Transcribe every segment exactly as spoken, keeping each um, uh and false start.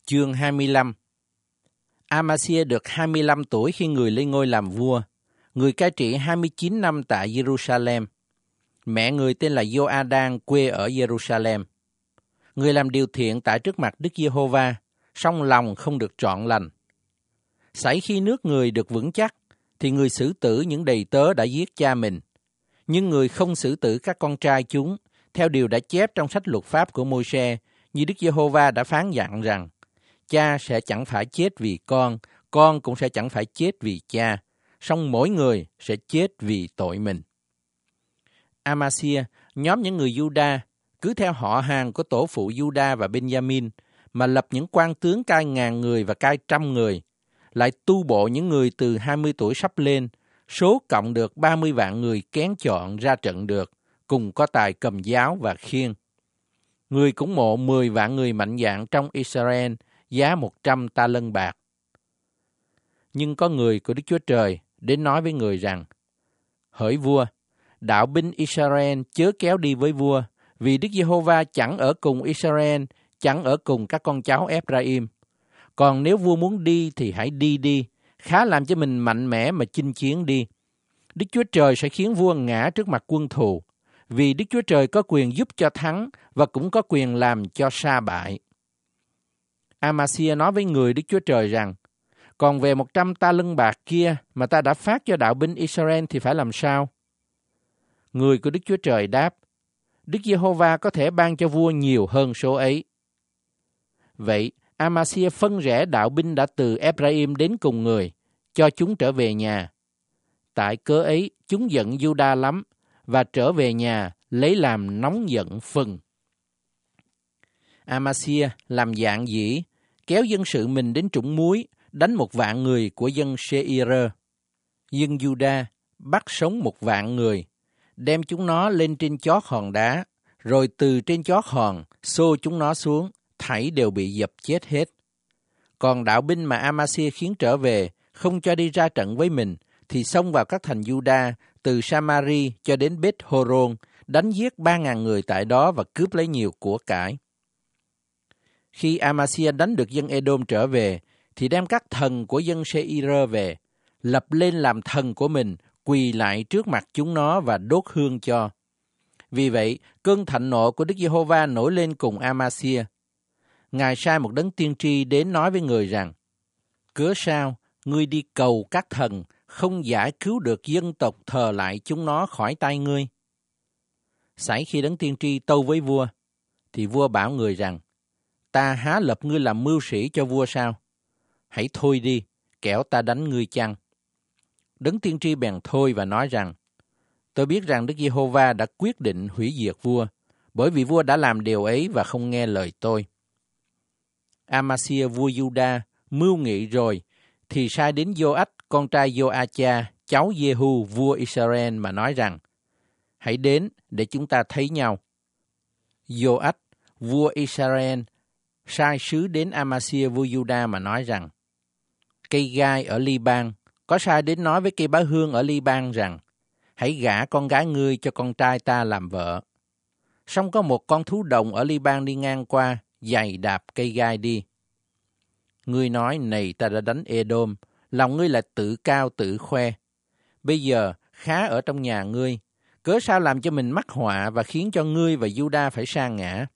Chương hai mươi lăm. Amasia được hai mươi lăm tuổi khi người lên ngôi làm vua. Người cai trị hai mươi chín năm tại Jerusalem. Mẹ người tên là Joadan, quê ở Jerusalem. Người làm điều thiện tại trước mặt Đức Giê-hô-va, song lòng không được trọn lành. Sảy khi nước người được vững chắc, thì người xử tử những đầy tớ đã giết cha mình. Nhưng người không xử tử các con trai chúng, theo điều đã chép trong sách luật pháp của Môi-se, như Đức Giê-hô-va đã phán dặn rằng, cha sẽ chẳng phải chết vì con, con cũng sẽ chẳng phải chết vì cha, song mỗi người sẽ chết vì tội mình. Amasia, nhóm những người Juda, cứ theo họ hàng của tổ phụ Juda và Benjamin, mà lập những quan tướng cai ngàn người và cai trăm người, lại tu bộ những người từ hai mươi tuổi sắp lên, số cộng được ba mươi vạn người kén chọn ra trận được, cùng có tài cầm giáo và khiên. Người cũng mộ mười vạn người mạnh dạn trong Israel, giá một trăm ta lân bạc. Nhưng có người của Đức Chúa Trời đến nói với người rằng, hỡi vua, đạo binh Israel chớ kéo đi với vua, vì Đức Giê-hô-va chẳng ở cùng Israel, chẳng ở cùng các con cháu Ephraim. Còn nếu vua muốn đi thì hãy đi đi, khá làm cho mình mạnh mẽ mà chinh chiến đi. Đức Chúa Trời sẽ khiến vua ngã trước mặt quân thù, vì Đức Chúa Trời có quyền giúp cho thắng và cũng có quyền làm cho sa bại. Amasia nói với người Đức Chúa Trời rằng, còn về một trăm ta lân bạc kia mà ta đã phát cho đạo binh Israel thì phải làm sao? Người của Đức Chúa Trời đáp, Đức Giê-hô-va có thể ban cho vua nhiều hơn số ấy. Vậy, Amasia phân rẽ đạo binh đã từ Ephraim đến cùng người, cho chúng trở về nhà. Tại cớ ấy, chúng giận Juda lắm, và trở về nhà lấy làm nóng giận phừng. Amasia làm dạng dĩ, kéo dân sự mình đến trũng muối, đánh một vạn người của dân Seir. Dân Juda bắt sống một vạn người, đem chúng nó lên trên chót hòn đá, rồi từ trên chót hòn xô chúng nó xuống, thảy đều bị dập chết hết. Còn đạo binh mà Amasia khiến trở về, không cho đi ra trận với mình, thì xông vào các thành Juda, từ Samari cho đến Beth-horon, đánh giết ba ngàn người tại đó và cướp lấy nhiều của cải. Khi Amasia đánh được dân Edom trở về, thì đem các thần của dân Seir về, lập lên làm thần của mình, quỳ lại trước mặt chúng nó và đốt hương cho. Vì vậy, cơn thạnh nộ của Đức Giê-hô-va nổi lên cùng Amasia. Ngài sai một đấng tiên tri đến nói với người rằng, cớ sao ngươi đi cầu các thần, không giải cứu được dân tộc thờ lại chúng nó khỏi tay ngươi? Sảy khi đấng tiên tri tâu với vua, thì vua bảo người rằng, ta há lập ngươi làm mưu sĩ cho vua sao? Hãy thôi đi, kẻo ta đánh ngươi chăng? Đấng tiên tri bèn thôi và nói rằng, tôi biết rằng Đức Giê-hô-va đã quyết định hủy diệt vua, bởi vì vua đã làm điều ấy và không nghe lời tôi. Amasia vua Juda mưu nghị rồi, thì sai đến Joach, con trai Joacha, cháu Jehu vua Israel mà nói rằng, hãy đến để chúng ta thấy nhau. Joach vua Israel sai sứ đến Amasia vua Juda mà nói rằng, cây gai ở Li-ban có sai đến nói với cây bá hương ở Li-ban rằng, hãy gả con gái ngươi cho con trai ta làm vợ. Song có một con thú đồng ở Li-ban đi ngang qua, giày đạp cây gai đi. Ngươi nói, này ta đã đánh Edom, lòng ngươi lại tự cao tự khoe. Bây giờ khá ở trong nhà ngươi, cớ sao làm cho mình mắc họa và khiến cho ngươi và Juda phải sa ngã?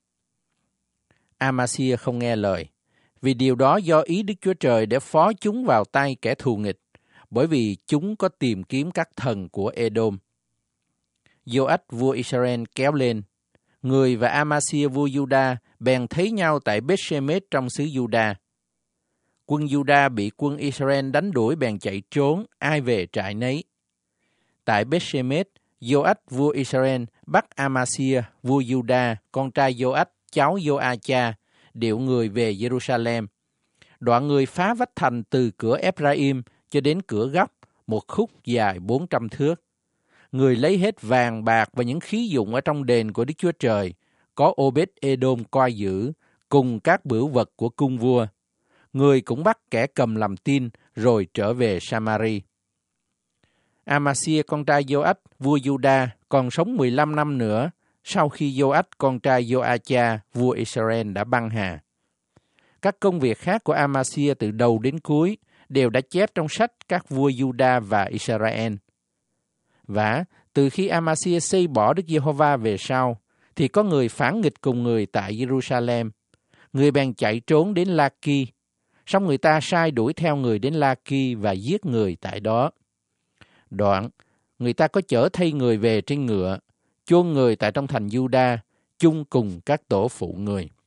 Amasia không nghe lời, vì điều đó do ý Đức Chúa Trời để phó chúng vào tay kẻ thù nghịch, bởi vì chúng có tìm kiếm các thần của Edom. Joach vua Israel kéo lên, người và Amasia vua Juda bèn thấy nhau tại Beth-shemesh trong xứ Juda. Quân Juda bị quân Israel đánh đuổi bèn chạy trốn, ai về trại nấy. Tại Beth-shemesh, Joach vua Israel bắt Amasia vua Juda, con trai Joach, cháu Joacha, điệu người về Jerusalem. Đoạn người phá vách thành từ cửa Ephraim cho đến cửa góc, một khúc dài bốn trăm thước. Người lấy hết vàng bạc và những khí dụng ở trong đền của Đức Chúa Trời, có Obed-edom coi giữ, cùng các bửu vật của cung vua. Người cũng bắt kẻ cầm làm tin, rồi trở về Samari. Amasia con trai Joach vua Juda còn sống mười lăm năm nữa, sau khi Joach con trai Joacha vua Israel đã băng hà. Các công việc khác của Amasia từ đầu đến cuối đều đã chép trong sách các vua Juda và Israel. Và từ khi Amasia xây bỏ Đức Giê-hô-va về sau, thì có người phản nghịch cùng người tại Jerusalem. Người bèn chạy trốn đến La-ki. Xong người ta sai đuổi theo người đến La-ki và giết người tại đó. Đoạn, người ta có chở thay người về trên ngựa, chôn người tại trong thành Juda, chung cùng các tổ phụ người.